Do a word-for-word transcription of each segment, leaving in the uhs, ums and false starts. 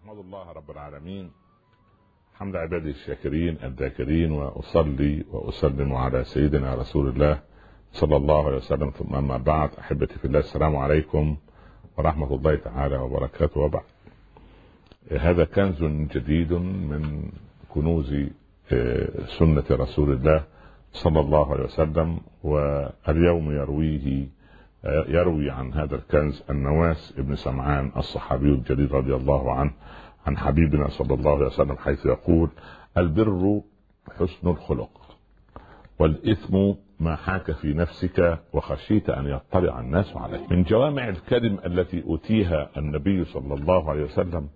أحمد الله رب العالمين حمد عباده الشاكرين الذاكرين، وأصلي وأسلم على سيدنا رسول الله صلى الله عليه وسلم، ثم أما بعد. أحبتي في الله، السلام عليكم ورحمة الله تعالى وبركاته. وبعد، هذا كنز جديد من كنوز سنة رسول الله صلى الله عليه وسلم، واليوم يرويه يروي عن هذا الكنز النواس ابن سمعان الصحابي الجليل رضي الله عنه عن حبيبنا صلى الله عليه وسلم، حيث يقول: البر حسن الخلق، والإثم ما حاك في نفسك وخشيت أن يطلع الناس عليه. من جوامع الكلم التي أوتيها النبي صلى الله عليه وسلم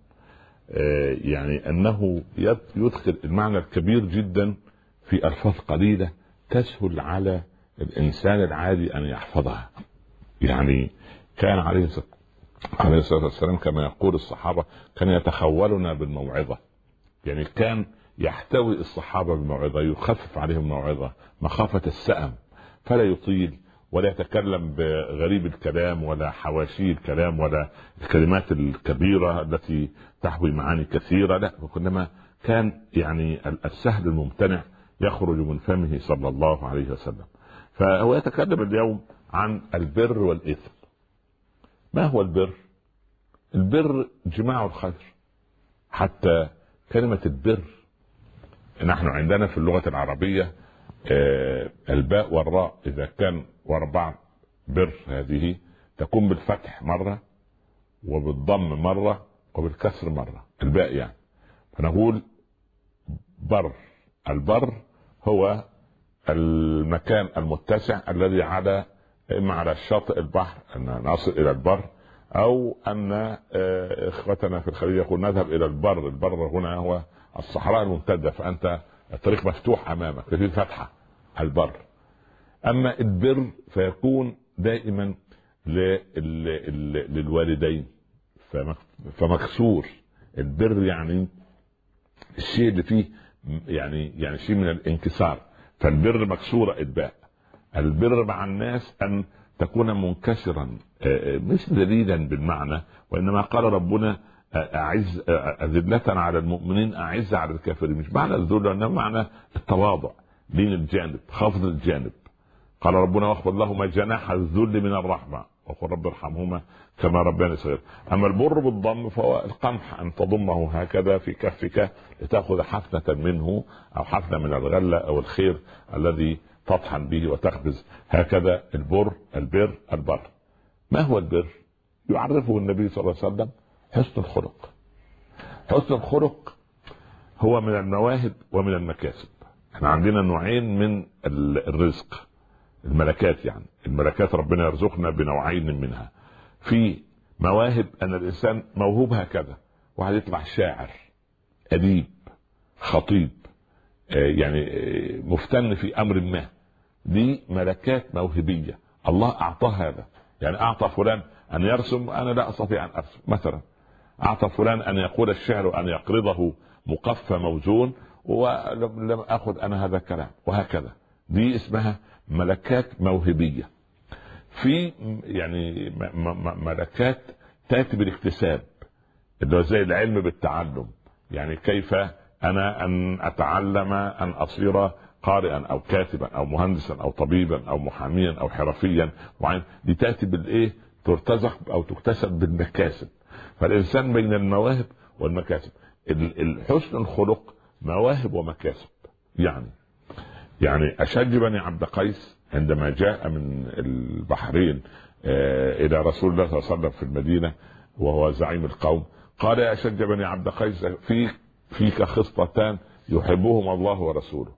يعني أنه يدخل المعنى الكبير جدا في ألفاظ قليلة تسهل على الإنسان العادي أن يحفظها. يعني كان عليه عليه الصلاة والسلام كما يقول الصحابة كان يتخولنا بالموعظة، يعني كان يحتوي الصحابة بالموعظة، يخفف عليهم الموعظة مخافة السأم، فلا يطيل ولا يتكلم بغريب الكلام ولا حواشي الكلام ولا الكلمات الكبيرة التي تحوي معاني كثيرة، لا، وكلما كان يعني السهل الممتنع يخرج من فمه صلى الله عليه وسلم. فهو يتكلم اليوم عن البر والإثم. ما هو البر؟ البر جماع الخير. حتى كلمة البر نحن عندنا في اللغة العربية آه الباء والراء إذا كان وربع بر هذه تكون بالفتح مرة وبالضم مرة وبالكسر مرة، الباء يعني. فنقول بر. البر هو المكان المتسع الذي على إما على شاطئ البحر أن نصل إلى البر، أو أن إخوتنا في الخليج يقول نذهب إلى البر. البر هنا هو الصحراء الممتدة، فأنت الطريق مفتوح أمامك في فتحة البر. أما البر فيكون دائما للوالدين، فمكسور. البر يعني الشيء اللي فيه يعني يعني شيء من الانكسار، فالبر مكسورة الباء. البر مع الناس أن تكون منكسرا، مش ذليلا بالمعنى، وإنما قال ربنا أعز أذلة على المؤمنين أعز على الكافرين. مش معنى الذل، إنما معنى التواضع، لين الجانب، خفض الجانب. قال ربنا: واخفض لهما جناح الذل من الرحمة وقل رب ارحمهما كما ربياني صغير. أما البر بالضم فهو القمح، أن تضمه هكذا في كفك لتأخذ حفنة منه، أو حفنة من الغلة أو الخير الذي تطحن به وتخبز هكذا. البر البر البر. ما هو البر؟ يعرفه النبي صلى الله عليه وسلم: حسن الخلق. حسن الخلق هو من المواهب ومن المكاسب. احنا عندنا نوعين من الرزق، الملكات، يعني الملكات ربنا يرزقنا بنوعين منها. في مواهب أن الإنسان موهوب هكذا، واحد يطلع شاعر، أديب، خطيب، يعني مفتن في أمر ما، دي ملكات موهبية الله أعطاه هذا. يعني أعطى فلان أن يرسم، أنا لا أستطيع أن أرسم مثلا. أعطى فلان أن يقول الشعر، أن يقرضه مقفى موزون، ولم أخذ أنا هذا الكلام، وهكذا. دي اسمها ملكات موهبية. في يعني ملكات تأتي بالاكتساب، اللي زي العلم بالتعلم. يعني كيف أنا أن أتعلم أن أصير قارئا أو كاتبا أو مهندسا أو طبيبا أو محاميا أو حرفيا، وعين دي تأتي بالإيه؟ ترتزق أو تكتسب بالمكاسب. فالإنسان بين المواهب والمكاسب. الحسن الخلق مواهب ومكاسب. يعني يعني أشج بني عبد قيس عندما جاء من البحرين إلى رسول الله صلى الله عليه وسلم في المدينة وهو زعيم القوم، قال: يا أشج بني عبد قيس، فيك فيك خصلتان يحبهما الله ورسوله: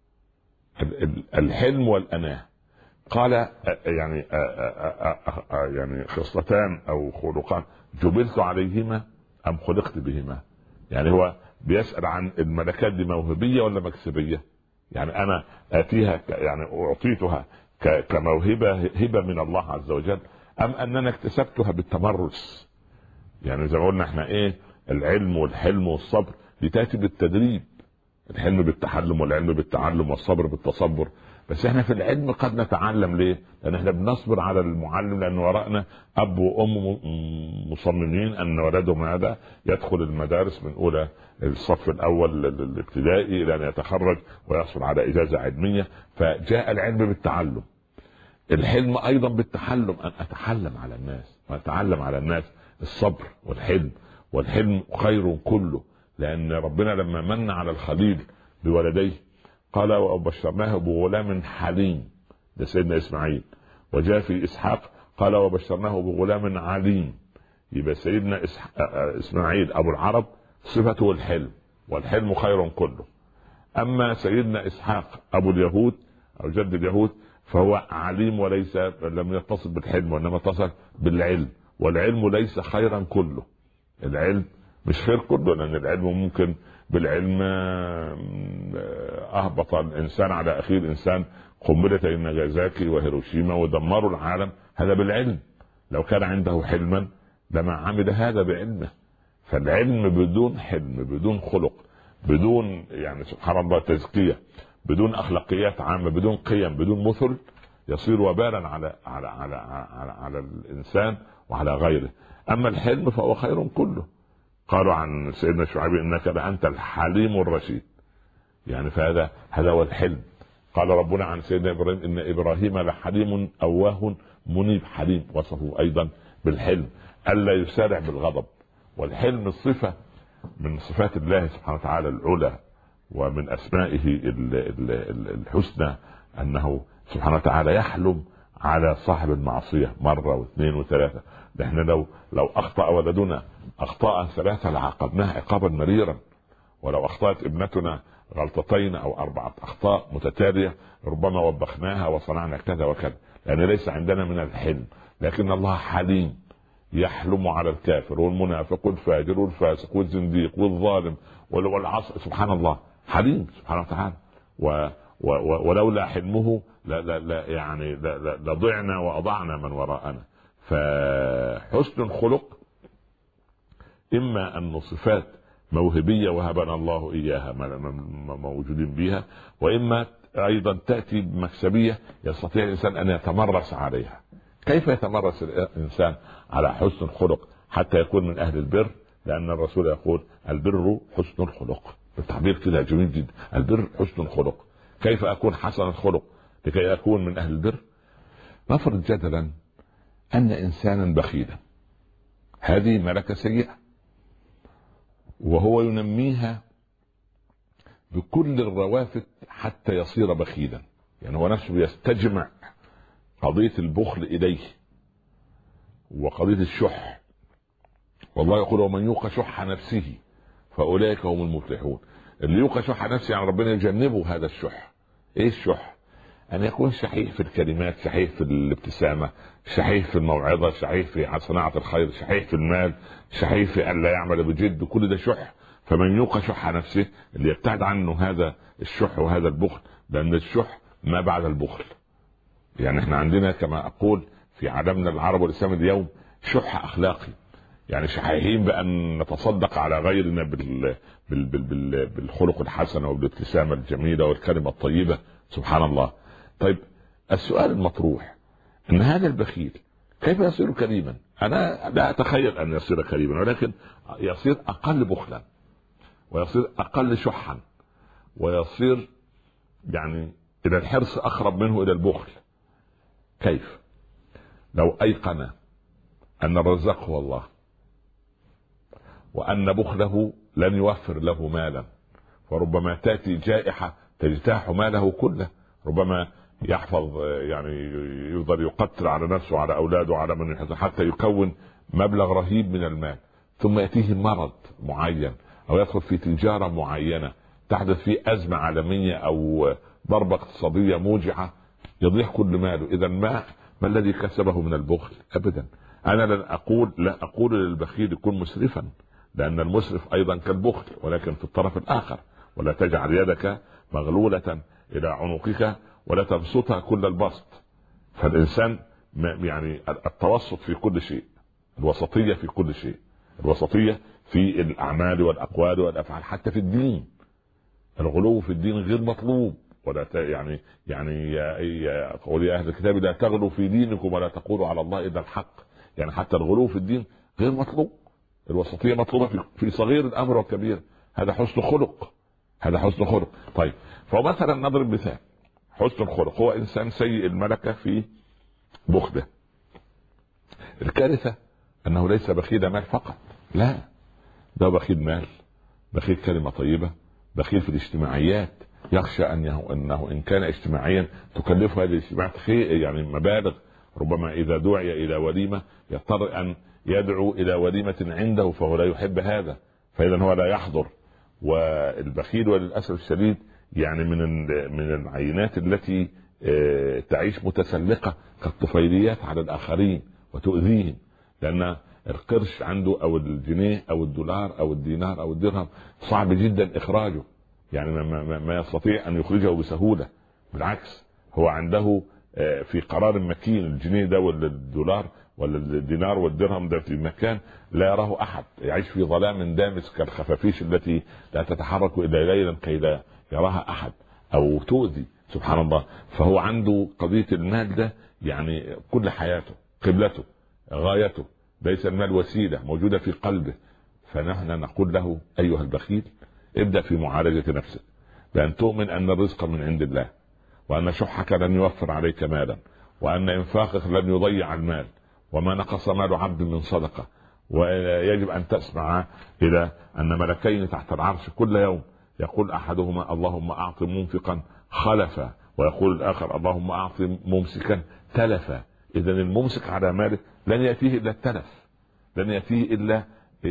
الحلم والأناة. قال: يعني يعني خصلتان أو خلقان جبلت عليهما أم خلقت بهما؟ يعني هو بيسأل عن الملكات دي موهبية ولا مكسبية؟ يعني أنا آتيها يعني أعطيتها كموهبة، هبة من الله عز وجل، أم أننا اكتسبتها بالتمرس؟ يعني زي ما قلنا احنا ايه، العلم والحلم والصبر دي تأتي بالتدريب. الحلم بالتحلم، والعلم بالتعلم، والصبر بالتصبر. بس احنا في العلم قد نتعلم. ليه؟ لان احنا بنصبر على المعلم، لان وراءنا اب وام مصممين ان ولدهم هذا يدخل المدارس من اولى الصف الاول الابتدائي الى ان يتخرج ويحصل على اجازه علميه. فجاء العلم بالتعلم، الحلم ايضا بالتحلم، ان اتحلم على الناس واتعلم على الناس الصبر والحلم. والحلم خير كله، لان ربنا لما من على الخليل بولديه قال وبشرناه بغلام حليم، ده سيدنا اسماعيل. وجاء في اسحاق قال وبشرناه بغلام عليم. يبقى سيدنا اسماعيل ابو العرب صفته الحلم، والحلم خير كله. اما سيدنا اسحاق ابو اليهود او جد اليهود فهو عليم، وليس لم يتصل بالحلم وانما اتصل بالعلم، والعلم ليس خيرا كله. العلم مش خير كله، لان العلم ممكن بالعلم اهبط الانسان على اخيه الانسان قنبلة ناجازاكي وهيروشيما ودمروا العالم، هذا بالعلم. لو كان عنده حلما لما عمل هذا بعلمه. فالعلم بدون حلم، بدون خلق، بدون يعني سبحان الله تزكية، بدون اخلاقيات عامة، بدون قيم، بدون مثل، يصير وبالا على على على على, على الانسان وعلى غيره. اما الحلم فهو خير كله. قالوا عن سيدنا شعيب انك لانت الحليم الرشيد، يعني فهذا هذا هو الحلم. قال ربنا عن سيدنا ابراهيم ان ابراهيم لحليم اواه منيب. حليم وصفه ايضا بالحلم، الا يسارع بالغضب. والحلم صفه من صفات الله سبحانه وتعالى العلى، ومن اسمائه الحسنى انه سبحانه وتعالى يحلم على صاحب المعصيه مره واثنين وثلاثه. نحن لو لو اخطا ولدنا اخطاء ثلاثه لعاقبناه عقابا مريرا، ولو اخطات ابنتنا غلطتين او اربعه اخطاء متتاليه ربما وبخناها وصنعنا كذا وكذا، لان ليس عندنا من الحلم. لكن الله حليم، يحلم على الكافر والمنافق والفاجر والفاسق والزنديق والظالم والعصر. سبحان الله حليم سبحانه وتعالى. و و ولولا حلمه لا لا لا يعني لضعنا واضعنا من وراءنا. فحسن الخلق اما ان صفات موهبيه وهبنا الله اياها موجودين بها، واما ايضا تاتي بمكسبيه يستطيع الانسان ان يتمرس عليها. كيف يتمرس الانسان على حسن الخلق حتى يكون من اهل البر؟ لان الرسول يقول البر حسن الخلق، التعبير كده جميل جدا، البر حسن الخلق. كيف اكون حسن الخلق لكي اكون من اهل البر؟ نفرض جدلا ان انسانا بخيلا، هذه ملكة سيئة، وهو ينميها بكل الروافد حتى يصير بخيلا. يعني هو نفسه يستجمع قضية البخل إليه وقضية الشح. والله يقول ومن يوق شح نفسه فأولئك هم المفلحون. اللي يوق شح نفسه يعني ربنا يجنبه هذا الشح. ايه الشح؟ ان يكون شحيح في الكلمات، شحيح في الابتسامة، شحيح في الموعظة، شحيح في صناعة الخير، شحيح في المال، شحيح في ان لا يعمل بجد. كل ده شح. فمن يوق شح نفسه، اللي يبتعد عنه هذا الشح وهذا البخل، لان الشح ما بعد البخل. يعني احنا عندنا كما اقول في عالمنا العربي والاسلامي اليوم شح اخلاقي، يعني شحيحين بان نتصدق على غيرنا بال... بال... بال... بال... بالخلق الحسن وبالابتسامه الجميله والكلمه الطيبه. سبحان الله. طيب السؤال المطروح ان هذا البخيل كيف يصير كريما؟ انا لا اتخيل ان يصير كريما، ولكن يصير اقل بخلا، ويصير اقل شحا، ويصير يعني الى الحرص اقرب منه الى البخل. كيف؟ لو ايقن ان الرزاق هو الله، وان بخله لن يوفر له مالا، وربما تاتي جائحة تجتاح ماله كله، ربما يحفظ يعني يقدر يقتل على نفسه وعلى اولاده وعلى من يحفظ حتى يكون مبلغ رهيب من المال، ثم يأتيه مرض معين او يدخل في تجارة معينة تحدث فيه ازمة عالمية او ضربة اقتصادية موجعة يضيع كل ماله. اذا ما ما الذي كسبه من البخل؟ ابدا. انا لن اقول لا اقول للبخيل يكون مسرفا، لان المسرف ايضا كالبخل ولكن في الطرف الاخر. ولا تجعل يدك مغلولة الى عنقك ولا تبسطها كل البسط. فالانسان يعني التوسط في كل شيء، الوسطية في كل شيء، الوسطية في الاعمال والاقوال والافعال، حتى في الدين. الغلو في الدين غير مطلوب، ولا ت... يعني يعني يا يا قول يا اهل الكتاب لا تغلوا في دينكم ولا تقولوا على الله الا الحق. يعني حتى الغلو في الدين غير مطلوب، الوسطيه مطلوبه في, في صغير الامر والكبير. هذا حسن خلق، هذا حسن خلق. طيب فمثلا نضرب مثال حسن الخلق، هو انسان سيء الملكه في بخله. الكارثه انه ليس بخيل مال فقط، لا، ده بخيل مال، بخيل كلمه طيبه، بخيل في الاجتماعيات، يخشى انه انه ان كان اجتماعيا تكلفه هذه الاجتماعات خير يعني مبالغ، ربما اذا دعي الى وليمه يضطر ان يدعو الى وليمه عنده فهو لا يحب هذا، فاذا هو لا يحضر. والبخيل وللاسف الشديد يعني من من العينات التي تعيش متسلقه كالطفيليات على الاخرين وتؤذيهم، لان القرش عنده او الجنيه او الدولار او الدينار او الدرهم صعب جدا اخراجه، يعني ما, ما يستطيع ان يخرجه بسهوله. بالعكس هو عنده في قرار مكين، الجنيه ده ولا الدولار ولا الدينار والدرهم ده في مكان لا يراه احد، يعيش في ظلام دامس كالخفافيش التي لا تتحرك الا ليلا كي لا يراها احد او تؤذي، سبحان الله. فهو عنده قضيه المال ده يعني كل حياته، قبلته، غايته، ليس المال وسيله موجوده في قلبه. فنحن نقول له ايها البخيل ابدا في معالجه نفسك بان تؤمن ان الرزق من عند الله، وان شحك لن يوفر عليك مالا، وان انفاقك لن يضيع المال، وما نقص مال عبد من صدقه. ويجب ان تسمع الى ان ملكين تحت العرش كل يوم يقول احدهما اللهم اعط منفقا خلفا، ويقول الاخر اللهم اعط ممسكا تلفا. اذا الممسك على ماله لن ياتيه الا التلف، لن ياتيه الا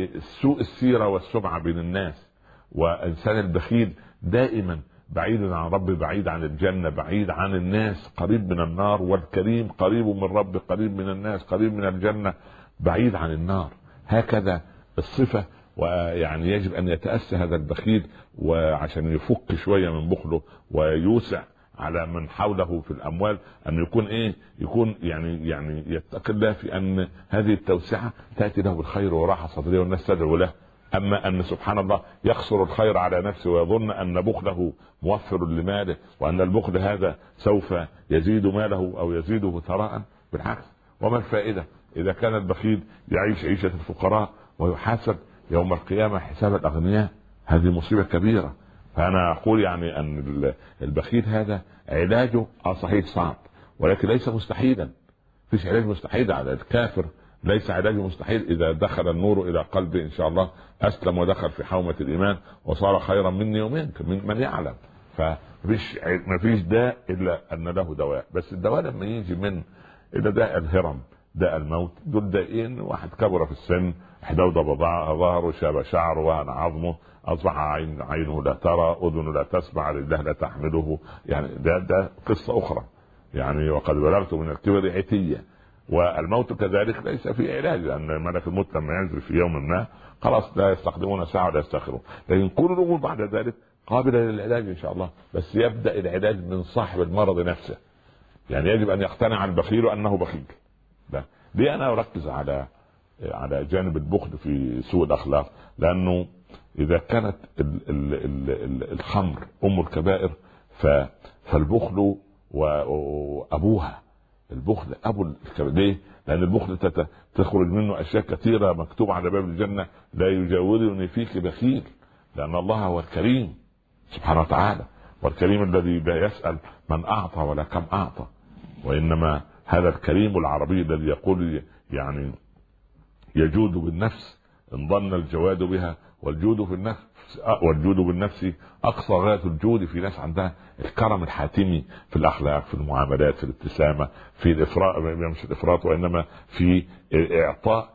سوء السيره والسمعه بين الناس. وانسان البخيل دائما بعيد عن ربه، بعيد عن الجنه، بعيد عن الناس، قريب من النار. والكريم قريب من ربه، قريب من الناس، قريب من الجنه، بعيد عن النار. هكذا الصفه. ويعني يجب ان يتاسى هذا البخيل وعشان يفك شويه من بخله ويوسع على من حوله في الاموال، ان يكون ايه يكون يعني يعني يتقي الله في ان هذه التوسعه تاتي له بالخير وراحه صدريه والناس تدعو له. اما ان سبحان الله يقصر الخير على نفسه ويظن ان بخله موفر لماله، وان البخل هذا سوف يزيد ماله او يزيده ثراء، بالعكس. وما الفائده اذا كان البخيل يعيش عيشه الفقراء ويحاسب يوم القيامه حساب الاغنياء؟ هذه مصيبه كبيره. فانا اقول يعني ان البخيل هذا علاجه اه صحيح صعب، ولكن ليس مستحيلا. فيش علاج مستحيل على الكافر، ليس علاج مستحيل. اذا دخل النور الى قلبه ان شاء الله اسلم ودخل في حومه الايمان وصار خيرا مني ومنك، من من يعلم. فمفيش مفيش داء الا ان له دواء، بس الدواء لما يجي من الى داء الهرم، داء الموت، دول دائين. واحد كبر في السن، احدود ظهره، شاب شعره، وهن عظمه، اصبح عين عينه لا ترى، اذنه لا تسمع، رجله لا تحمله. يعني ده ده قصه اخرى. يعني وقد بلغت من الكبر عتيه. والموت كذلك ليس في علاج، لان ملك الموت لما ينزل في يوم ما خلاص لا يستخدمون ساعه ولا يستخرون، لكن كل الامور بعد ذلك قابله للعلاج ان شاء الله. بس يبدا العلاج من صاحب المرض نفسه. يعني يجب ان يقتنع البخيل انه بخيل. ده ليه انا اركز على على جانب البخل في سوء الاخلاق؟ لانه اذا كانت ال ال ال ال الخمر ام الكبائر، فالبخل وابوها. البخل ابو الكبائر. ليه؟ لان البخل تخرج منه اشياء كثيره مكتوب على باب الجنه لا يجاورني فيك بخيل، لان الله هو الكريم سبحانه وتعالى، والكريم الذي لا يسال من اعطى ولا كم اعطى، وانما هذا الكريم العربي الذي يقول يعني يجود بالنفس ان ظن الجواد بها، والجود في النفس والجود بالنفس اقصى غايه الجود. في ناس عندها الكرم الحاتمي في الاخلاق، في المعاملات، في الابتسامه، في الافراط، مش الافراط وانما في اعطاء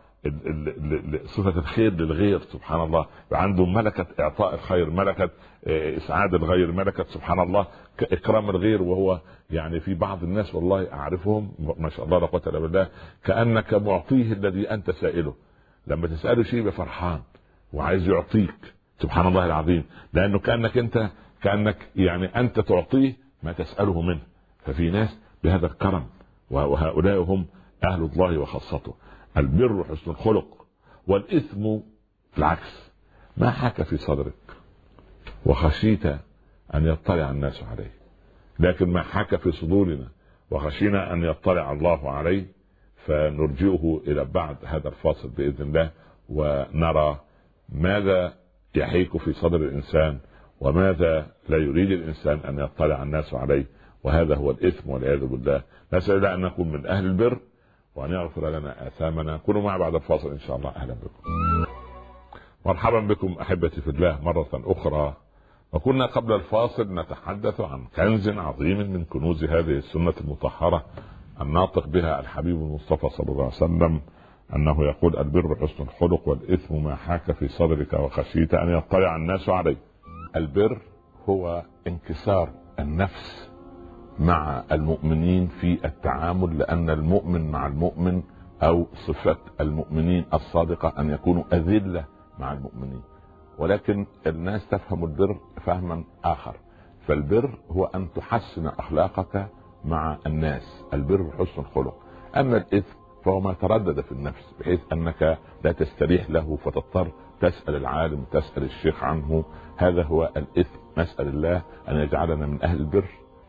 صفه الخير للغير. سبحان الله، عنده ملكه اعطاء الخير، ملكه اسعاد الغير، ملكه سبحان الله اكرام الغير. وهو يعني في بعض الناس والله اعرفهم ما شاء الله لا قوه الا بالله كانك معطيه الذي انت سائله. لما تساله شيء بفرحان وعايز يعطيك، سبحان الله العظيم، لانه كانك انت كانك يعني انت تعطيه ما تساله منه. ففي ناس بهذا الكرم، وهؤلاء هم اهل الله وخاصته. البر حسن الخلق، والاثم العكس، ما حاك في صدرك وخشيت ان يطلع الناس عليه. لكن ما حاك في صدورنا وخشينا أن يطلع الله عليه فنرجئه إلى بعد هذا الفاصل بإذن الله، ونرى ماذا يحيك في صدر الإنسان وماذا لا يريد الإنسان أن يطلع الناس عليه، وهذا هو الإثم والعياذ بالله. نسأل الله أن نكون من أهل البر وأن يغفر لنا آثامنا. كونوا معي بعد الفاصل إن شاء الله. أهلا بكم، مرحبا بكم أحبتي في الله مرة أخرى. وكنا قبل الفاصل نتحدث عن كنز عظيم من كنوز هذه السنة المطهرة الناطق بها الحبيب المصطفى صلى الله عليه وسلم، أنه يقول: البر حسن الخلق والإثم ما حاك في صدرك وخشيت أن يطلع الناس عليه. البر هو انكسار النفس مع المؤمنين في التعامل، لأن المؤمن مع المؤمن أو صفة المؤمنين الصادقة أن يكونوا أذلة مع المؤمنين، ولكن الناس تفهم البر فهما آخر. فالبر هو أن تحسن أخلاقك مع الناس، البر حسن الخلق. أما الإثم فهو ما تردد في النفس بحيث أنك لا تستريح له فتضطر تسأل العالم تسأل الشيخ عنه. هذا هو الإثم. نسأل الله أن يجعلنا من أهل البر.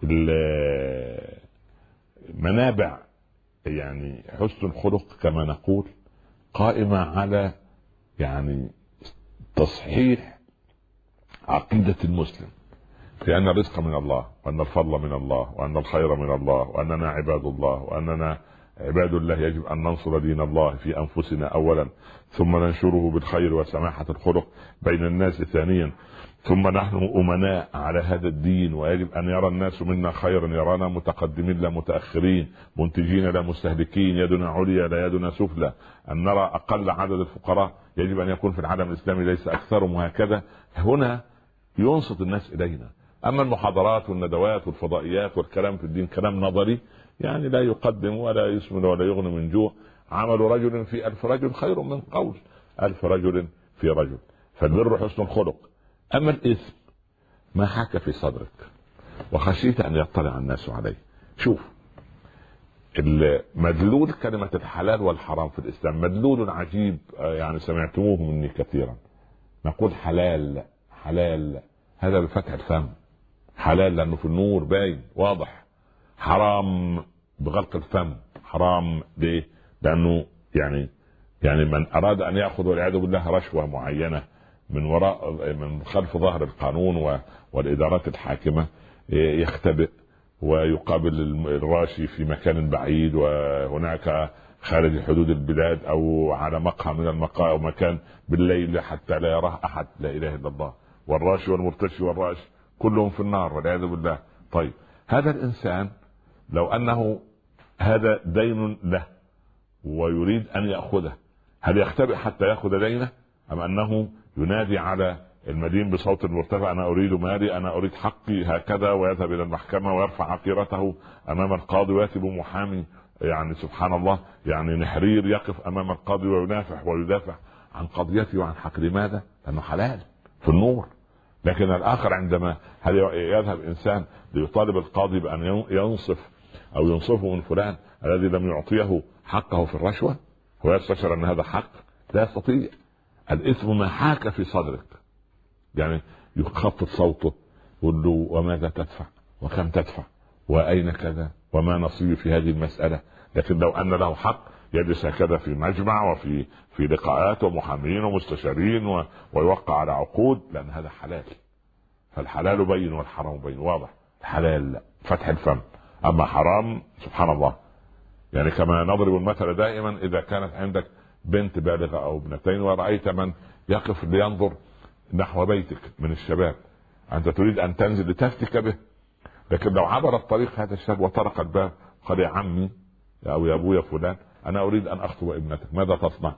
منابع يعني حسن الخلق كما نقول قائمة على يعني تصحيح عقيدة المسلم في أن الرزق من الله، وأن الفضل من الله، وأن الخير من الله، وأننا عباد الله، وأننا عباد الله يجب أن ننصر دين الله في أنفسنا أولا، ثم ننشره بالخير وسماحة الخلق بين الناس ثانيا، ثم نحن أمناء على هذا الدين، ويجب أن يرى الناس منا خيرا، يرانا متقدمين لا متأخرين، منتجين لا مستهلكين، يدنا عليا لا يدنا سفلى، أن نرى أقل عدد الفقراء يجب أن يكون في العالم الإسلامي ليس أكثرهم، وهكذا. هنا ينصت الناس إلينا. أما المحاضرات والندوات والفضائيات والكلام في الدين كلام نظري يعني لا يقدم ولا يسمن ولا يغني من جوع. عمل رجل في ألف رجل خير من قول ألف رجل في رجل. فالبر حسن الخلق. أما الإثم ما حاك في صدرك وخشيت أن يطلع الناس عليه. شوف مدلول كلمة الحلال والحرام في الإسلام مدلول عجيب، يعني سمعتموه مني كثيرا. نقول حلال حلال هذا بفتح الفم، حلال لأنه في النور باين واضح. حرام بغلق الفم. حرام ليه؟ لأنه يعني يعني من أراد أن يأخذ والعياذ بالله رشوة معينة من وراء من خلف ظهر القانون والإدارات الحاكمة يختبئ ويقابل الراشي في مكان بعيد وهناك خارج حدود البلاد أو على مقهى من المقاهي أو مكان بالليل حتى لا يراه أحد. لا إله إلا الله. والراشي والمرتشي والراشي كلهم في النار والعياذ بالله. طيب هذا الإنسان لو أنه هذا دين له ويريد أن يأخذه، هل يختبئ حتى يأخذ دينه أم أنه ينادي على المدين بصوت مرتفع: أنا أريد مالي، أنا أريد حقي، هكذا، ويذهب إلى المحكمة ويرفع عقيرته أمام القاضي ويأتي بمحامي يعني سبحان الله يعني نحرير يقف أمام القاضي وينافح ويدافع عن قضيته وعن حق. لماذا؟ لأنه حلال في النور. لكن الآخر عندما هل يذهب إنسان ليطالب القاضي بأن ينصف أو ينصفه من فلان الذي لم يعطيه حقه في الرشوة، هو يستشعر أن هذا حق؟ لا يستطيع. الإثم ما حاك في صدرك، يعني يخفض صوته يقول له: وماذا تدفع؟ وكم تدفع؟ وأين كذا؟ وما نصيب في هذه المسألة؟ لكن لو أن له حق يجلس هكذا في مجمع وفي في لقاءات ومحامين ومستشارين و... ويوقع على عقود، لأن هذا حلال. فالحلال بين والحرام بين واضح. الحلال لا فتح الفم، أما حرام سبحان الله. يعني كما نضرب المثل دائما: إذا كانت عندك بنت بالغة أو ابنتين ورأيت من يقف لينظر نحو بيتك من الشباب، أنت تريد أن تنزل لتفتك به، لكن لو عبر الطريق هذا الشاب وطرق الباب قال: يا عمي أو يا أبويا فلان أنا أريد أن أخطب ابنتك، ماذا تصنع؟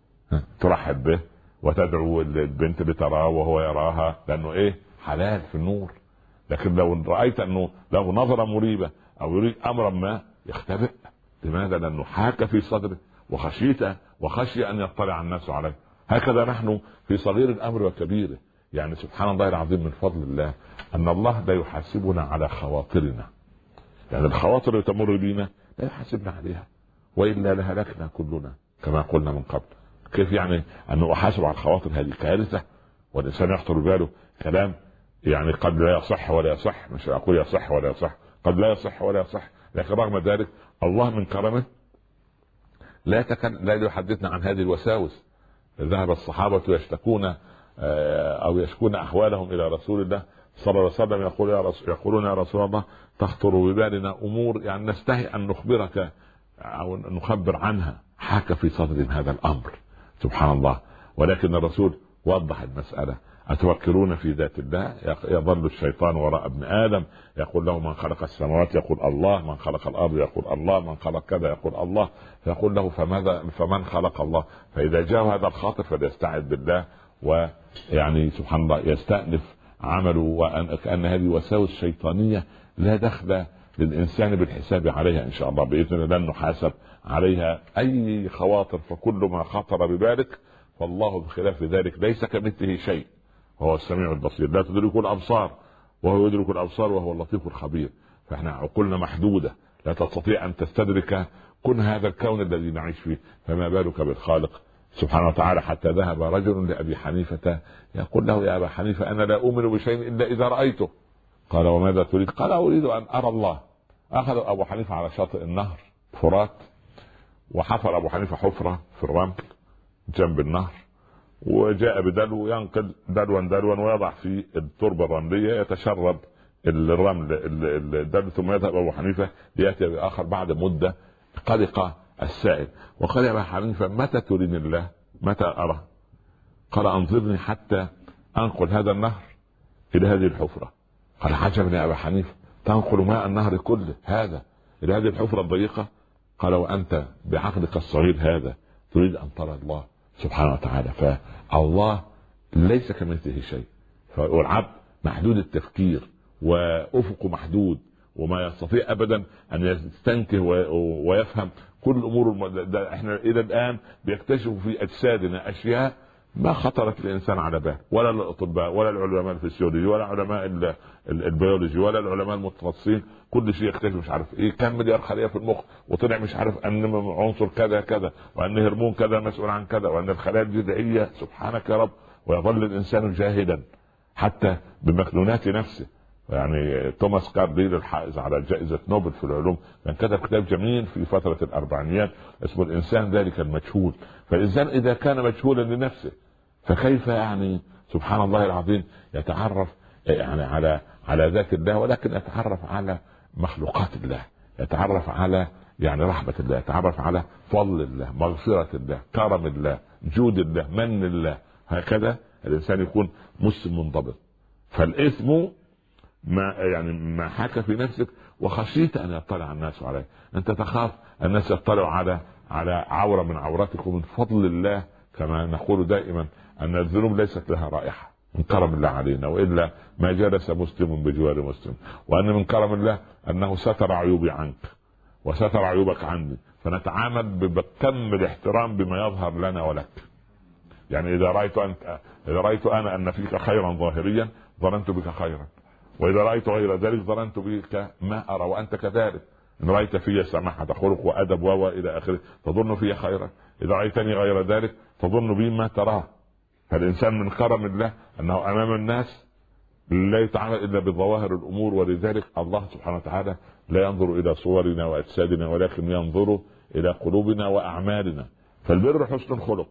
ترحب به وتدعو البنت لتراه وهو يراها، لأنه إيه؟ حلال في النور. لكن لو رأيت أنه له نظرة مريبة أو يريد أمرا ما يختبئ. لماذا؟ لأنه حاك في صدره وخشيت وخشي أن يطلع الناس عليه. هكذا نحن في صغير الأمر وكبيره. يعني سبحان الله العظيم من فضل الله أن الله لا يحاسبنا على خواطرنا. يعني الخواطر اللي تمر بنا لا يحاسبنا عليها، وإلا لهلكنا كلنا كما قلنا من قبل. كيف يعني أنه أحاسب على الخواطر؟ هذه كارثة. والإنسان يخطر باله كلام يعني قد لا يصح ولا يصح، مش أقول يصح ولا يصح، قد لا يصح ولا يصح، لكن رغم ذلك الله من كرمه لا تكن لا يحدثنا عن هذه الوساوس. ذهب الصحابة يشتكون أو يشكون أحوالهم إلى رسول الله صلى الله عليه وسلم، يقول يا رسول يقولون يا رسول الله تخطر ببالنا أمور يعني نستحي أن نخبرك أو نخبر عنها، حاك في صدر هذا الأمر سبحان الله. ولكن الرسول وضح المسألة، أتفكرون في ذات الله؟ يظل الشيطان وراء ابن آدم يقول له من خلق السماوات يقول الله، من خلق الأرض يقول الله، من خلق كذا يقول الله، فيقول له فماذا فمن خلق الله؟ فإذا جاء هذا الخاطر فليستعذ بالله ويعني سبحان الله يستأنف عمله، وأن كأن هذه وساوس شيطانية لا دخل للإنسان بالحساب عليها إن شاء الله بإذن الله، لن نحاسب عليها أي خواطر، فكل ما خطر ببالك فالله بخلاف ذلك ليس كمثله شيء وهو السميع البصير، لا تدرك الأبصار وهو يدرك الأبصار وهو اللطيف الخبير. فإحنا عقولنا محدودة لا تستطيع أن تستدرك كن هذا الكون الذي نعيش فيه، فما بالك بالخالق سبحانه وتعالى. حتى ذهب رجل لأبي حنيفة يقول له يا أبا حنيفة أنا لا أؤمن بشيء إلا إذا رأيته. قال وماذا تريد؟ قال أريد أن أرى الله. أخذ أبو حنيفة على شاطئ النهر فرات، وحفر أبو حنيفة حفرة في الرمل جنب النهر، وجاء بدلو ينقل دلوا دلوا ويضع في التربة الرملية يتشرب الرمل الدلو، ثم يذهب أبو حنيفة ليأتي بآخر بعد مدة قلق السائل وقال يا أبا حنيفة متى تريني الله؟ متى أرى؟ قال أنظرني حتى أنقل هذا النهر إلى هذه الحفرة. قال عجبني يا أبا حنيفة تنقل ماء النهر كله هذا إلى هذه الحفرة الضيقة؟ قال وأنت بعقلك الصغير هذا تريد أن ترى الله سبحانه وتعالى؟ فالله ليس كمثله شيء، والعبد محدود التفكير وأفقه محدود وما يستطيع أبدا أن يستنكر ويفهم كل الأمور. احنا إلى الآن بيكتشفوا في أجسادنا أشياء ما خطرت الإنسان على بال، ولا الأطباء ولا العلماء الفسيولوجي ولا علماء البيولوجي ولا العلماء المتخصصين، كل شيء يكتشف مش عارف ايه كم مليار خلية في المخ، وطلع مش عارف ان عنصر كذا كذا، وان هرمون كذا مسؤول عن كذا، وان الخلايا الجذعية سبحانك يا رب. ويظل الإنسان جاهلا حتى بمكنونات نفسه. يعني توماس كارديل الحائز على جائزة نوبل في العلوم كان كتب كتاب جميل في فترة الأربعينيات اسمه الإنسان ذلك المجهول. فالإنسان إذا كان مجهولا لنفسه فكيف يعني سبحان الله العظيم يتعرف يعني على على ذات الله، ولكن يتعرف على مخلوقات الله، يتعرف على يعني رحمة الله، يتعرف على فضل الله، مغفرة الله، كرم الله، جود الله، من الله. هكذا الإنسان يكون مسلم منضبط. فالإثم ما يعني ما حاك في نفسك وخشيت ان يطلع الناس عليه، انت تخاف الناس يطلعوا على على عورة من عوراتك. ومن فضل الله كما نقول دائما ان الذنوب ليست لها رائحة، من كرم الله علينا، والا ما جلس مسلم بجوار مسلم. وان من كرم الله انه ستر عيوبي عنك وستر عيوبك عني، فنتعامل بكم الاحترام بما يظهر لنا ولك. يعني اذا رايت انت اذا رايت انا ان فيك خيرا ظاهريا ظننت بك خيرا، وإذا رأيت غير ذلك ظننت بك ما أرى وأنت كذلك. إن رأيت في سماحة خلق وأدب و إلى آخره تظن في خيرا، إذا رأيتني غير ذلك تظن بي ما تراه. فالإنسان من كرم الله أنه أمام الناس لا يتعامل إلا بظواهر الأمور، ولذلك الله سبحانه وتعالى لا ينظر إلى صورنا وأجسادنا ولكن ينظر إلى قلوبنا وأعمالنا. فالبر حسن الخلق،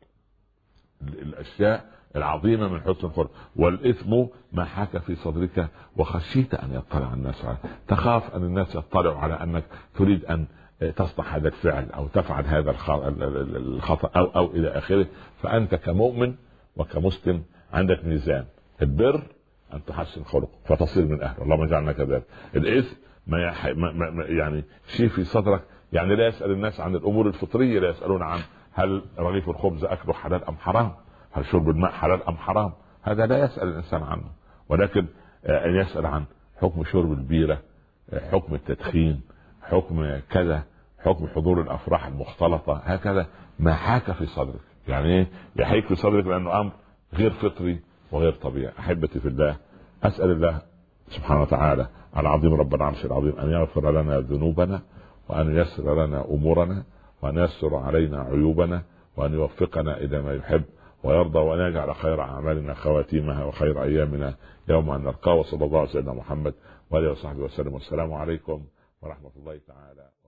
الأشياء العظيمة من حسن الخلق. والإثم ما حاك في صدرك وخشيت أن يطلع الناس عليه، تخاف أن الناس يطلعوا على أنك تريد أن تصنع هذا الفعل أو تفعل هذا الخطأ أو أو إلى آخره. فأنت كمؤمن وكمسلم عندك ميزان، البر أن تحسن خلق فتصير من أهله، اللهم اجعلنا كذلك. الإثم ما, يح... ما... ما يعني شيء في صدرك، يعني لا يسأل الناس عن الأمور الفطرية، لا يسألون عن هل رغيف الخبز أكله حلال أم حرام، هل شرب الماء حلال أم حرام، هذا لا يسأل الإنسان عنه. ولكن أن يسأل عن حكم شرب البيرة، حكم التدخين، حكم كذا، حكم حضور الأفراح المختلطة، هكذا ما حاك في صدرك. يعني ايه يحيك في صدرك؟ لأنه أمر غير فطري وغير طبيعي. أحبتي في الله، أسأل الله سبحانه وتعالى العظيم رب العرش العظيم أن يغفر لنا ذنوبنا، وأن يسر لنا أمورنا، وأن يسر علينا عيوبنا، وأن يوفقنا إلى ما يحب، ويرضى، وأن يجعل خير أعمالنا خواتيمها وخير أيامنا يوم أن نلقاه. وصلى الله على سيدنا محمد وآله وصحبه وسلم، والسلام عليكم ورحمة الله تعالى.